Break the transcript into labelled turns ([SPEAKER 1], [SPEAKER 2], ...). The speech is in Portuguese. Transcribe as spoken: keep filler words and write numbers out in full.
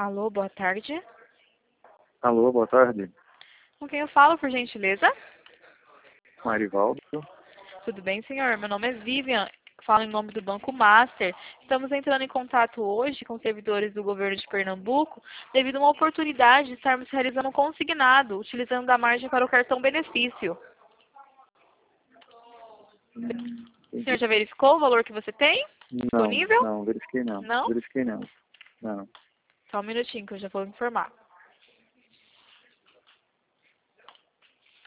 [SPEAKER 1] Alô, boa tarde.
[SPEAKER 2] Alô, boa tarde.
[SPEAKER 1] Com quem eu falo, por gentileza?
[SPEAKER 2] Marivaldo.
[SPEAKER 1] Tudo bem, senhor? Meu nome é Vivian, falo em nome do Banco Master. Estamos entrando em contato hoje com servidores do governo de Pernambuco devido a uma oportunidade de estarmos realizando um consignado, utilizando a margem para o cartão benefício.
[SPEAKER 2] Hum,
[SPEAKER 1] O senhor já verificou o valor que você tem
[SPEAKER 2] Não,
[SPEAKER 1] disponível?
[SPEAKER 2] não, verifiquei não.
[SPEAKER 1] Não?
[SPEAKER 2] Verifiquei não. Não.
[SPEAKER 1] Só um minutinho que eu já vou informar.